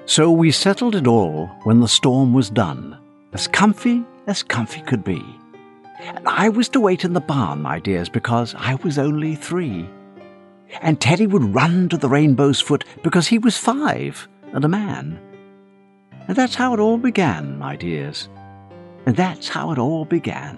So we settled it all when the storm was done, as comfy could be. And I was to wait in the barn, my dears, because I was only 3. And Teddy would run to the rainbow's foot because he was 5 and a man. And that's how it all began, my dears. And that's how it all began.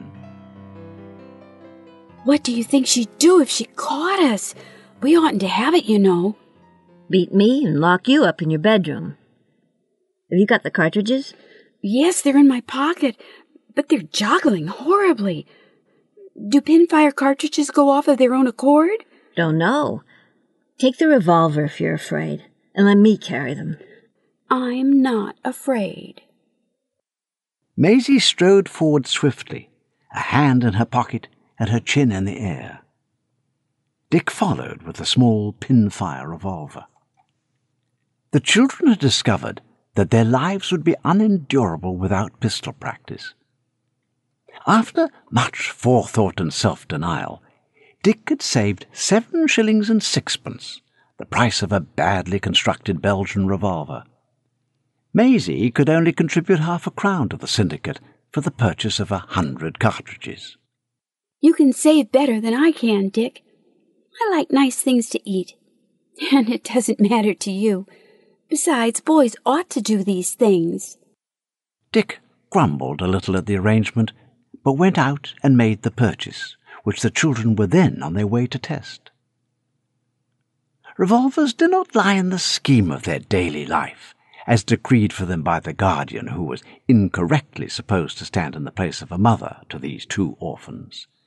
What do you think she'd do if she caught us? We oughtn't to have it, you know. Beat me and lock you up in your bedroom. Have you got the cartridges? Yes, they're in my pocket, but they're juggling horribly. Do pinfire cartridges go off of their own accord? Don't know. Take the revolver if you're afraid, and let me carry them. I'm not afraid. Maisie strode forward swiftly, a hand in her pocket and her chin in the air. Dick followed with a small pinfire revolver. The children had discovered that their lives would be unendurable without pistol practice. After much forethought and self-denial, Dick had saved 7 shillings and 6pence, the price of a badly constructed Belgian revolver. Maisie could only contribute half a crown to the syndicate for the purchase of 100 cartridges. You can save better than I can, Dick. I like nice things to eat. And it doesn't matter to you. Besides, boys ought to do these things. Dick grumbled a little at the arrangement, but went out and made the purchase, which the children were then on their way to test. Revolvers did not lie in the scheme of their daily life, as decreed for them by the guardian who was incorrectly supposed to stand in the place of a mother to these 2 orphans.